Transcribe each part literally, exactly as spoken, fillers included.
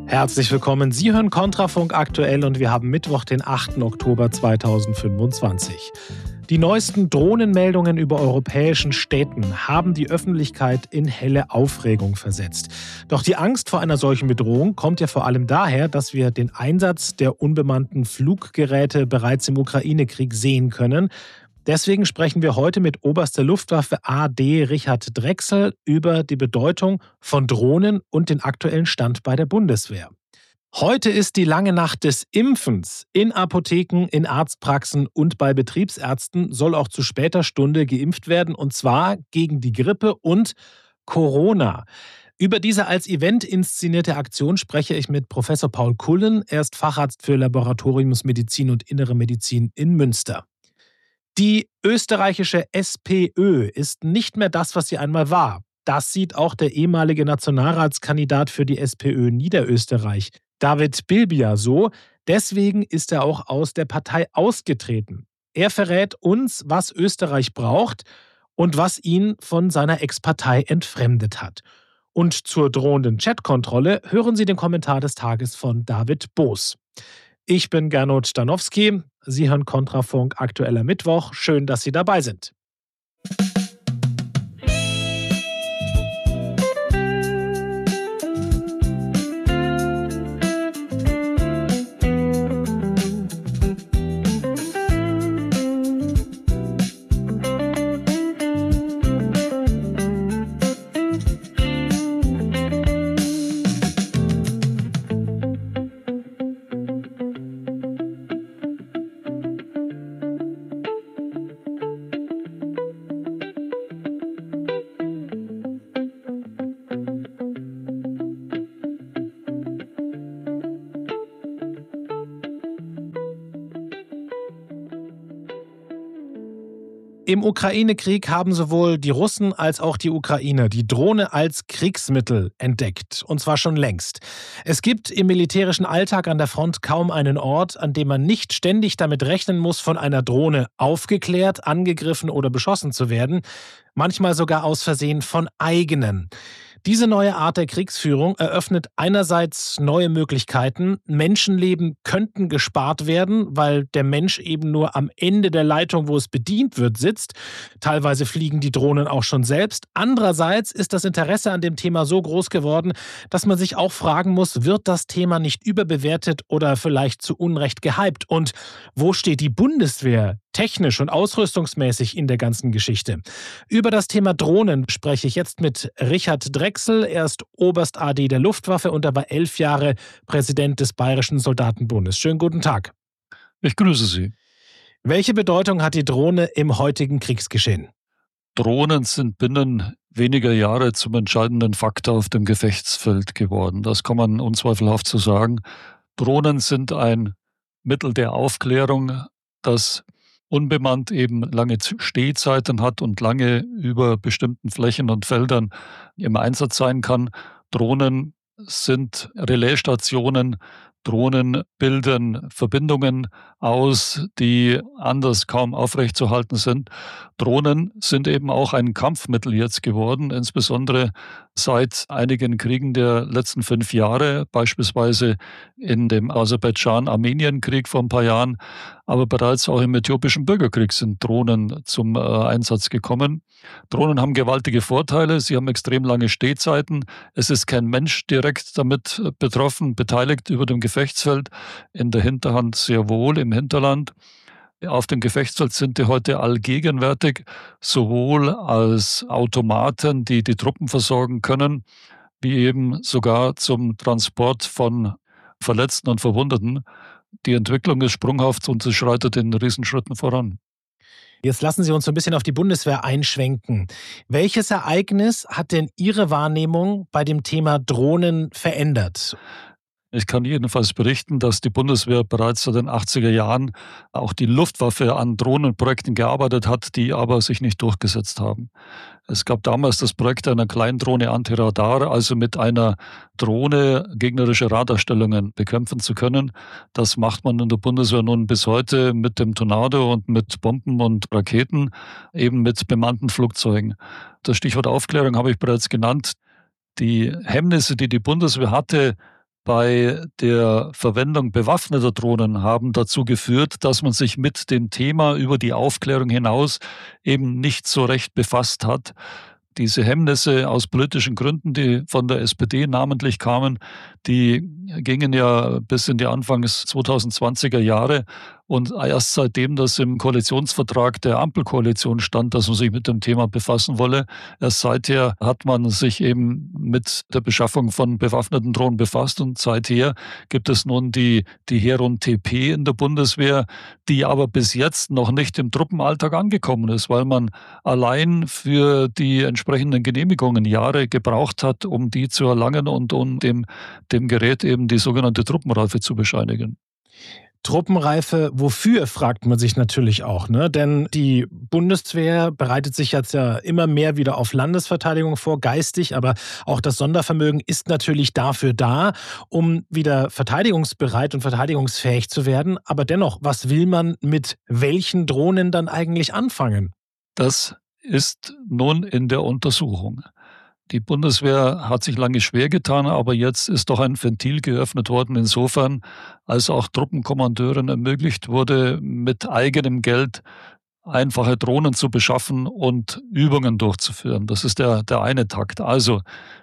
Herzlich willkommen. Sie hören Kontrafunk aktuell und wir haben Mittwoch, den achten Oktober zweitausendfünfundzwanzig. Die neuesten Drohnenmeldungen über europäischen Städten haben die Öffentlichkeit in helle Aufregung versetzt. Doch die Angst vor einer solchen Bedrohung kommt ja vor allem daher, dass wir den Einsatz der unbemannten Fluggeräte bereits im Ukraine-Krieg sehen können. Deswegen sprechen wir heute mit Oberst der Luftwaffe A D Richard Drechsel über die Bedeutung von Drohnen und den aktuellen Stand bei der Bundeswehr. Heute ist die lange Nacht des Impfens. In Apotheken, in Arztpraxen und bei Betriebsärzten soll auch zu später Stunde geimpft werden, und zwar gegen die Grippe und Corona. Über diese als Event inszenierte Aktion spreche ich mit Professor Paul Kullen. Er ist Facharzt für Laboratoriumsmedizin und Innere Medizin in Münster. Die österreichische SPÖ ist nicht mehr das, was sie einmal war. Das sieht auch der ehemalige Nationalratskandidat für die SPÖ Niederösterreich, David Bilbia, so. Deswegen ist er auch aus der Partei ausgetreten. Er verrät uns, was Österreich braucht und was ihn von seiner Ex-Partei entfremdet hat. Und zur drohenden Chatkontrolle hören Sie den Kommentar des Tages von David Boos. Ich bin Gernot Stanowski. Sie hören Kontrafunk aktueller Mittwoch. Schön, dass Sie dabei sind. Im Ukraine-Krieg haben sowohl die Russen als auch die Ukrainer die Drohne als Kriegsmittel entdeckt. Und zwar schon längst. Es gibt im militärischen Alltag an der Front kaum einen Ort, an dem man nicht ständig damit rechnen muss, von einer Drohne aufgeklärt, angegriffen oder beschossen zu werden. Manchmal sogar aus Versehen von eigenen. Diese neue Art der Kriegsführung eröffnet einerseits neue Möglichkeiten. Menschenleben könnten gespart werden, weil der Mensch eben nur am Ende der Leitung, wo es bedient wird, sitzt. Teilweise fliegen die Drohnen auch schon selbst. Andererseits ist das Interesse an dem Thema so groß geworden, dass man sich auch fragen muss, wird das Thema nicht überbewertet oder vielleicht zu Unrecht gehypt? Und wo steht die Bundeswehr technisch und ausrüstungsmäßig in der ganzen Geschichte? Über das Thema Drohnen spreche ich jetzt mit Richard Drechsel. Er ist Oberst A D der Luftwaffe und er war elf Jahre Präsident des Bayerischen Soldatenbundes. Schönen guten Tag. Ich grüße Sie. Welche Bedeutung hat die Drohne im heutigen Kriegsgeschehen? Drohnen sind binnen weniger Jahre zum entscheidenden Faktor auf dem Gefechtsfeld geworden. Das kann man unzweifelhaft so sagen. Drohnen sind ein Mittel der Aufklärung, das unbemannt eben lange Stehzeiten hat und lange über bestimmten Flächen und Feldern im Einsatz sein kann. Drohnen sind Relaisstationen. Drohnen bilden Verbindungen aus, die anders kaum aufrechtzuerhalten sind. Drohnen sind eben auch ein Kampfmittel jetzt geworden, insbesondere seit einigen Kriegen der letzten fünf Jahre, beispielsweise in dem Aserbaidschan-Armenien-Krieg vor ein paar Jahren, aber bereits auch im äthiopischen Bürgerkrieg sind Drohnen zum äh, Einsatz gekommen. Drohnen haben gewaltige Vorteile, sie haben extrem lange Stehzeiten. Es ist kein Mensch direkt damit betroffen, beteiligt über dem Gefechtsfeld, in der Hinterhand sehr wohl, im Hinterland. Auf dem Gefechtsfeld sind die heute allgegenwärtig, sowohl als Automaten, die die Truppen versorgen können, wie eben sogar zum Transport von Verletzten und Verwundeten. Die Entwicklung ist sprunghaft und sie schreitet in Riesenschritten voran. Jetzt lassen Sie uns so ein bisschen auf die Bundeswehr einschwenken. Welches Ereignis hat denn Ihre Wahrnehmung bei dem Thema Drohnen verändert? Ich kann jedenfalls berichten, dass die Bundeswehr bereits seit den achtziger Jahren auch die Luftwaffe an Drohnenprojekten gearbeitet hat, die aber sich nicht durchgesetzt haben. Es gab damals das Projekt einer Kleindrohne Antiradar, also mit einer Drohne gegnerische Radarstellungen bekämpfen zu können. Das macht man in der Bundeswehr nun bis heute mit dem Tornado und mit Bomben und Raketen, eben mit bemannten Flugzeugen. Das Stichwort Aufklärung habe ich bereits genannt. Die Hemmnisse, die die Bundeswehr hatte, bei der Verwendung bewaffneter Drohnen haben dazu geführt, dass man sich mit dem Thema über die Aufklärung hinaus eben nicht so recht befasst hat. Diese Hemmnisse aus politischen Gründen, die von der S P D namentlich kamen, die gingen ja bis in die Anfangs zweitausendzwanziger Jahre. Und erst seitdem das im Koalitionsvertrag der Ampelkoalition stand, dass man sich mit dem Thema befassen wolle, erst seither hat man sich eben mit der Beschaffung von bewaffneten Drohnen befasst. Und seither gibt es nun die, die Heron T P in der Bundeswehr, die aber bis jetzt noch nicht im Truppenalltag angekommen ist, weil man allein für die entsprechenden Genehmigungen Jahre gebraucht hat, um die zu erlangen und um dem, dem Gerät eben die sogenannte Truppenreife zu bescheinigen. Truppenreife, wofür, fragt man sich natürlich auch, ne? Denn die Bundeswehr bereitet sich jetzt ja immer mehr wieder auf Landesverteidigung vor, geistig, aber auch das Sondervermögen ist natürlich dafür da, um wieder verteidigungsbereit und verteidigungsfähig zu werden. Aber dennoch, was will man mit welchen Drohnen dann eigentlich anfangen? Das ist nun in der Untersuchung. Die Bundeswehr hat sich lange schwer getan, aber jetzt ist doch ein Ventil geöffnet worden, insofern, als auch Truppenkommandeuren ermöglicht wurde, mit eigenem Geld einfache Drohnen zu beschaffen und Übungen durchzuführen. Das ist der, der eine Takt. Also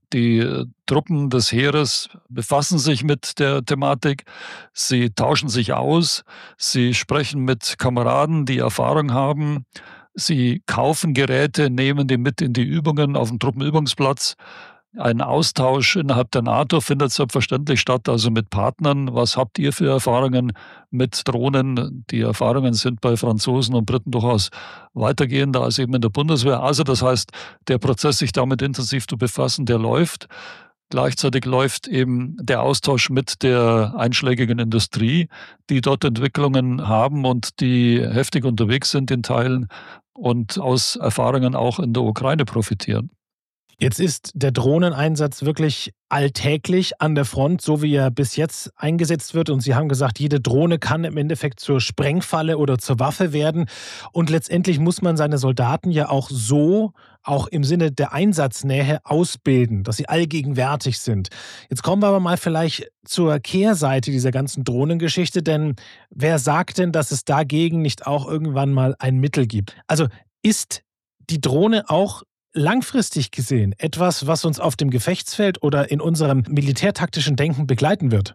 die Truppen des Heeres befassen sich mit der Thematik, sie tauschen sich aus, sie sprechen mit Kameraden, die Erfahrung haben. Sie kaufen Geräte, nehmen die mit in die Übungen auf dem Truppenübungsplatz. Ein Austausch innerhalb der NATO findet selbstverständlich statt, also mit Partnern. Was habt ihr für Erfahrungen mit Drohnen? Die Erfahrungen sind bei Franzosen und Briten durchaus weitergehender als eben in der Bundeswehr. Also das heißt, der Prozess, sich damit intensiv zu befassen, der läuft. Gleichzeitig läuft eben der Austausch mit der einschlägigen Industrie, die dort Entwicklungen haben und die heftig unterwegs sind in Teilen und aus Erfahrungen auch in der Ukraine profitieren. Jetzt ist der Drohneneinsatz wirklich alltäglich an der Front, so wie er bis jetzt eingesetzt wird. Und Sie haben gesagt, jede Drohne kann im Endeffekt zur Sprengfalle oder zur Waffe werden. Und letztendlich muss man seine Soldaten ja auch so, auch im Sinne der Einsatznähe, ausbilden, dass sie allgegenwärtig sind. Jetzt kommen wir aber mal vielleicht zur Kehrseite dieser ganzen Drohnengeschichte, denn wer sagt denn, dass es dagegen nicht auch irgendwann mal ein Mittel gibt? Also ist die Drohne auch langfristig gesehen etwas, was uns auf dem Gefechtsfeld oder in unserem militärtaktischen Denken begleiten wird?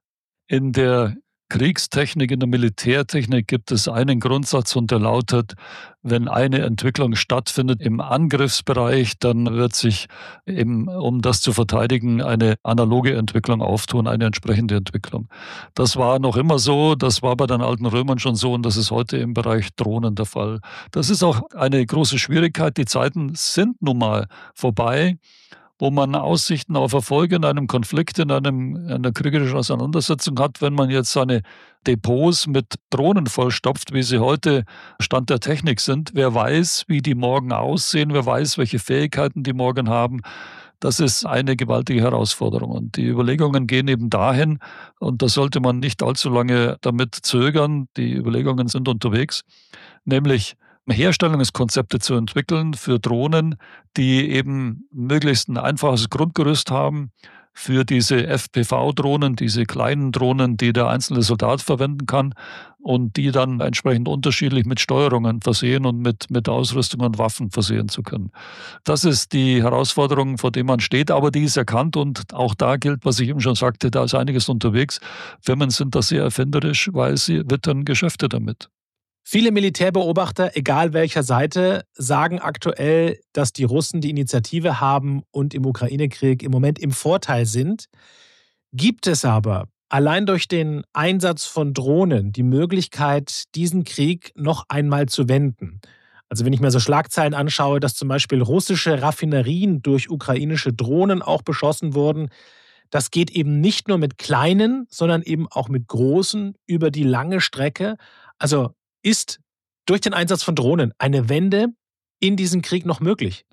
In der Kriegstechnik, in der Militärtechnik gibt es einen Grundsatz und der lautet, wenn eine Entwicklung stattfindet im Angriffsbereich, dann wird sich eben, um das zu verteidigen, eine analoge Entwicklung auftun, eine entsprechende Entwicklung. Das war noch immer so, das war bei den alten Römern schon so und das ist heute im Bereich Drohnen der Fall. Das ist auch eine große Schwierigkeit. Die Zeiten sind nun mal vorbei, wo man Aussichten auf Erfolge in einem Konflikt, in einem, einer kriegerischen Auseinandersetzung hat, wenn man jetzt seine Depots mit Drohnen vollstopft, wie sie heute Stand der Technik sind. Wer weiß, wie die morgen aussehen, wer weiß, welche Fähigkeiten die morgen haben. Das ist eine gewaltige Herausforderung. Und die Überlegungen gehen eben dahin, und da sollte man nicht allzu lange damit zögern, die Überlegungen sind unterwegs, nämlich Herstellungskonzepte zu entwickeln für Drohnen, die eben möglichst ein einfaches Grundgerüst haben für diese F P V-Drohnen, diese kleinen Drohnen, die der einzelne Soldat verwenden kann und die dann entsprechend unterschiedlich mit Steuerungen versehen und mit, mit Ausrüstung und Waffen versehen zu können. Das ist die Herausforderung, vor der man steht, aber die ist erkannt und auch da gilt, was ich eben schon sagte, da ist einiges unterwegs. Firmen sind da sehr erfinderisch, weil sie wittern Geschäfte damit. Viele Militärbeobachter, egal welcher Seite, sagen aktuell, dass die Russen die Initiative haben und im Ukraine-Krieg im Moment im Vorteil sind. Gibt es aber allein durch den Einsatz von Drohnen die Möglichkeit, diesen Krieg noch einmal zu wenden? Also wenn ich mir so Schlagzeilen anschaue, dass zum Beispiel russische Raffinerien durch ukrainische Drohnen auch beschossen wurden, das geht eben nicht nur mit kleinen, sondern eben auch mit großen über die lange Strecke. Also ist durch den Einsatz von Drohnen eine Wende in diesem Krieg noch möglich?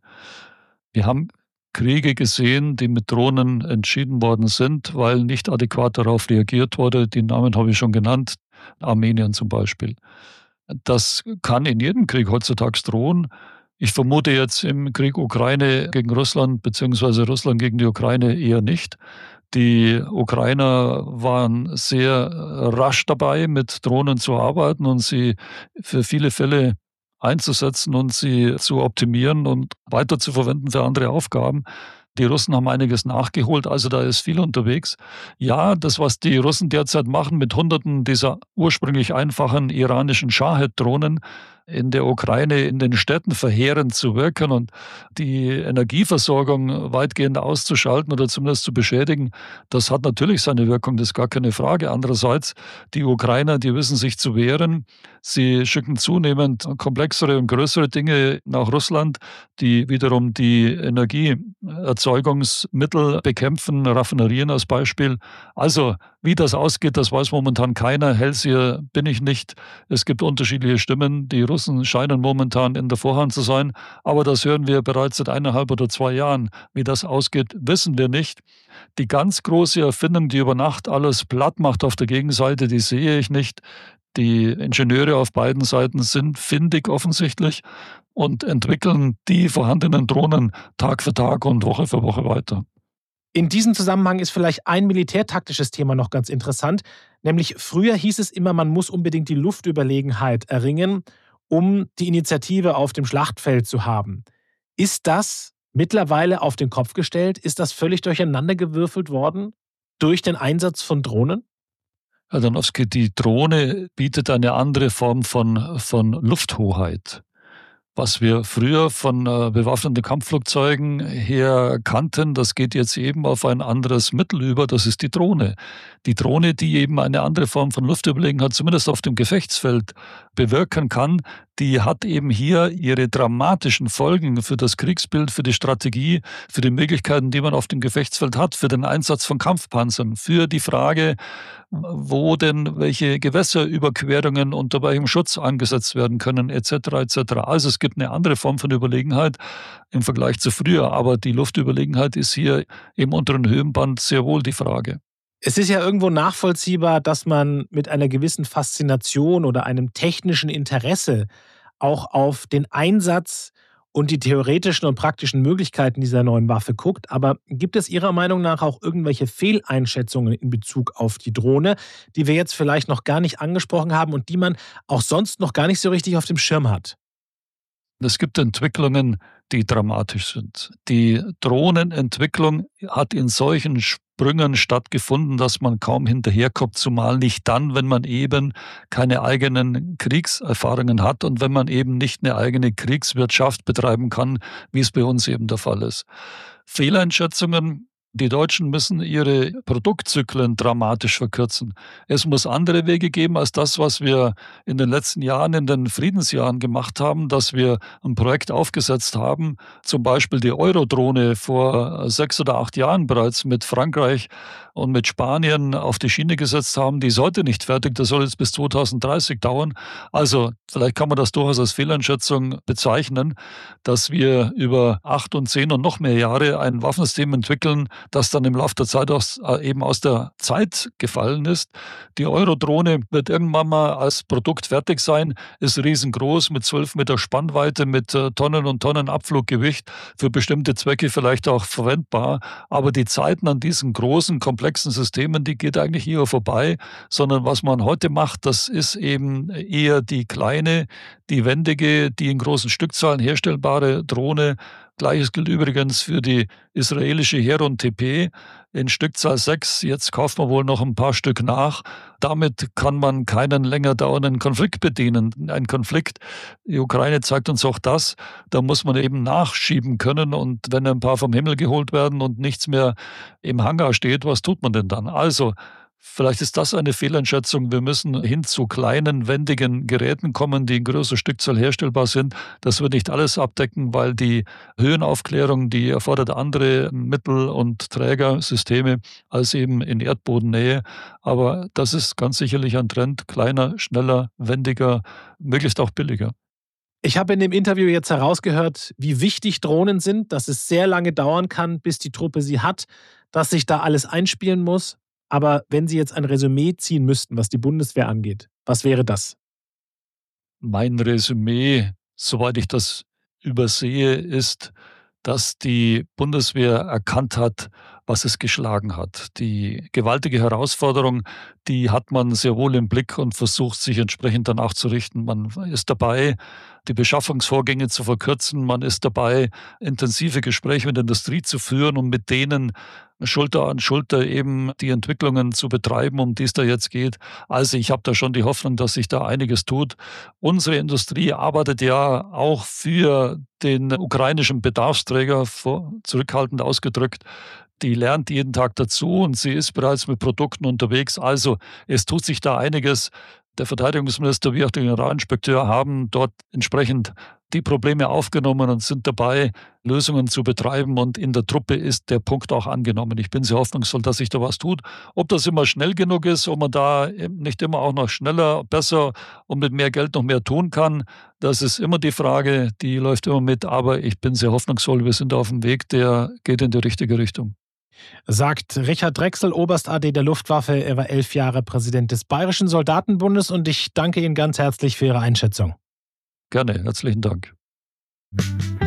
Wir haben Kriege gesehen, die mit Drohnen entschieden worden sind, weil nicht adäquat darauf reagiert wurde. Die Namen habe ich schon genannt, Armenien zum Beispiel. Das kann in jedem Krieg heutzutage drohen. Ich vermute jetzt im Krieg Ukraine gegen Russland beziehungsweise Russland gegen die Ukraine eher nicht. Die Ukrainer waren sehr rasch dabei, mit Drohnen zu arbeiten und sie für viele Fälle einzusetzen und sie zu optimieren und weiterzuverwenden für andere Aufgaben. Die Russen haben einiges nachgeholt, also da ist viel unterwegs. Ja, das, was die Russen derzeit machen mit Hunderten dieser ursprünglich einfachen iranischen Shahed-Drohnen in der Ukraine, in den Städten verheerend zu wirken und die Energieversorgung weitgehend auszuschalten oder zumindest zu beschädigen, das hat natürlich seine Wirkung, das ist gar keine Frage. Andererseits, die Ukrainer, die wissen sich zu wehren. Sie schicken zunehmend komplexere und größere Dinge nach Russland, die wiederum die Energieerzeugungsmittel bekämpfen, Raffinerien als Beispiel. Also, wie das ausgeht, das weiß momentan keiner. Hellseher bin ich nicht. Es gibt unterschiedliche Stimmen. Die Russen scheinen momentan in der Vorhand zu sein, aber das hören wir bereits seit eineinhalb oder zwei Jahren. Wie das ausgeht, wissen wir nicht. Die ganz große Erfindung, die über Nacht alles platt macht auf der Gegenseite, die sehe ich nicht. Die Ingenieure auf beiden Seiten sind findig offensichtlich und entwickeln die vorhandenen Drohnen Tag für Tag und Woche für Woche weiter. In diesem Zusammenhang ist vielleicht ein militärtaktisches Thema noch ganz interessant, nämlich früher hieß es immer, man muss unbedingt die Luftüberlegenheit erringen, um die Initiative auf dem Schlachtfeld zu haben. Ist das mittlerweile auf den Kopf gestellt? Ist das völlig durcheinandergewürfelt worden durch den Einsatz von Drohnen? Herr Danowski, die Drohne bietet eine andere Form von, von Lufthoheit. Was wir früher von äh, bewaffneten Kampfflugzeugen her kannten, das geht jetzt eben auf ein anderes Mittel über, das ist die Drohne. Die Drohne, die eben eine andere Form von Luftüberlegenheit zumindest auf dem Gefechtsfeld bewirken kann, die hat eben hier ihre dramatischen Folgen für das Kriegsbild, für die Strategie, für die Möglichkeiten, die man auf dem Gefechtsfeld hat, für den Einsatz von Kampfpanzern, für die Frage, wo denn welche Gewässerüberquerungen unter welchem Schutz angesetzt werden können, et cetera et cetera. Also es gibt eine andere Form von Überlegenheit im Vergleich zu früher, aber die Luftüberlegenheit ist hier im unteren Höhenband sehr wohl die Frage. Es ist ja irgendwo nachvollziehbar, dass man mit einer gewissen Faszination oder einem technischen Interesse auch auf den Einsatz und die theoretischen und praktischen Möglichkeiten dieser neuen Waffe guckt. Aber gibt es Ihrer Meinung nach auch irgendwelche Fehleinschätzungen in Bezug auf die Drohne, die wir jetzt vielleicht noch gar nicht angesprochen haben und die man auch sonst noch gar nicht so richtig auf dem Schirm hat? Es gibt Entwicklungen, die dramatisch sind. Die Drohnenentwicklung hat in solchen Sprüngen stattgefunden, dass man kaum hinterherkommt, zumal nicht dann, wenn man eben keine eigenen Kriegserfahrungen hat und wenn man eben nicht eine eigene Kriegswirtschaft betreiben kann, wie es bei uns eben der Fall ist. Fehleinschätzungen. Die Deutschen müssen ihre Produktzyklen dramatisch verkürzen. Es muss andere Wege geben als das, was wir in den letzten Jahren, in den Friedensjahren gemacht haben, dass wir ein Projekt aufgesetzt haben, zum Beispiel die Eurodrohne vor sechs oder acht Jahren bereits mit Frankreich und mit Spanien auf die Schiene gesetzt haben. Die ist heute nicht fertig, das soll jetzt bis zweitausenddreißig dauern. Also vielleicht kann man das durchaus als Fehleinschätzung bezeichnen, dass wir über acht und zehn und noch mehr Jahre ein Waffensystem entwickeln, das dann im Laufe der Zeit aus, äh, eben aus der Zeit gefallen ist. Die Eurodrohne wird irgendwann mal als Produkt fertig sein, ist riesengroß mit zwölf Meter Spannweite, mit äh, Tonnen und Tonnen Abfluggewicht, für bestimmte Zwecke vielleicht auch verwendbar. Aber die Zeiten an diesen großen, komplexen Systemen, die geht eigentlich eher vorbei, sondern was man heute macht, das ist eben eher die kleine, die wendige, die in großen Stückzahlen herstellbare Drohne. Gleiches gilt übrigens für die israelische Heron T P in Stückzahl sechs. Jetzt kauft man wohl noch ein paar Stück nach. Damit kann man keinen länger dauernden Konflikt bedienen. Ein Konflikt, die Ukraine zeigt uns auch das, da muss man eben nachschieben können. Und wenn ein paar vom Himmel geholt werden und nichts mehr im Hangar steht, was tut man denn dann? Also, vielleicht ist das eine Fehleinschätzung. Wir müssen hin zu kleinen, wendigen Geräten kommen, die in größerer Stückzahl herstellbar sind. Das wird nicht alles abdecken, weil die Höhenaufklärung, die erfordert andere Mittel und Trägersysteme als eben in Erdbodennähe. Aber das ist ganz sicherlich ein Trend. Kleiner, schneller, wendiger, möglichst auch billiger. Ich habe in dem Interview jetzt herausgehört, wie wichtig Drohnen sind, dass es sehr lange dauern kann, bis die Truppe sie hat, dass sich da alles einspielen muss. Aber wenn Sie jetzt ein Resümee ziehen müssten, was die Bundeswehr angeht, was wäre das? Mein Resümee, soweit ich das übersehe, ist, dass die Bundeswehr erkannt hat, was es geschlagen hat. Die gewaltige Herausforderung, die hat man sehr wohl im Blick und versucht, sich entsprechend danach zu richten. Man ist dabei, die Beschaffungsvorgänge zu verkürzen. Man ist dabei, intensive Gespräche mit der Industrie zu führen und mit denen Schulter an Schulter eben die Entwicklungen zu betreiben, um die es da jetzt geht. Also ich habe da schon die Hoffnung, dass sich da einiges tut. Unsere Industrie arbeitet ja auch für den ukrainischen Bedarfsträger, zurückhaltend ausgedrückt. Die lernt jeden Tag dazu und sie ist bereits mit Produkten unterwegs. Also es tut sich da einiges. Der Verteidigungsminister wie auch der Generalinspekteur haben dort entsprechend die Probleme aufgenommen und sind dabei, Lösungen zu betreiben. Und in der Truppe ist der Punkt auch angenommen. Ich bin sehr hoffnungsvoll, dass sich da was tut. Ob das immer schnell genug ist, ob man da nicht immer auch noch schneller, besser und mit mehr Geld noch mehr tun kann, das ist immer die Frage, die läuft immer mit. Aber ich bin sehr hoffnungsvoll. Wir sind auf dem Weg, der geht in die richtige Richtung. Sagt Richard Drechsel, Oberst A D der Luftwaffe. Er war elf Jahre Präsident des Bayerischen Soldatenbundes und ich danke Ihnen ganz herzlich für Ihre Einschätzung. Gerne, herzlichen Dank.